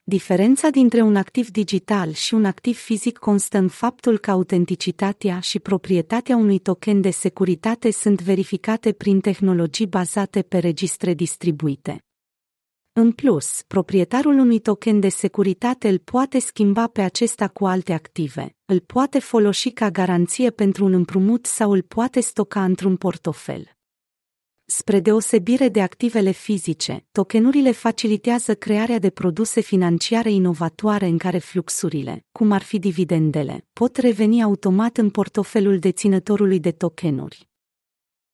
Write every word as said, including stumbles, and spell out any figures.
Diferența dintre un activ digital și un activ fizic constă în faptul că autenticitatea și proprietatea unui token de securitate sunt verificate prin tehnologii bazate pe registre distribuite. În plus, proprietarul unui token de securitate îl poate schimba pe acesta cu alte active, îl poate folosi ca garanție pentru un împrumut sau îl poate stoca într-un portofel. Spre deosebire de activele fizice, tokenurile facilitează crearea de produse financiare inovatoare în care fluxurile, cum ar fi dividendele, pot reveni automat în portofelul deținătorului de tokenuri.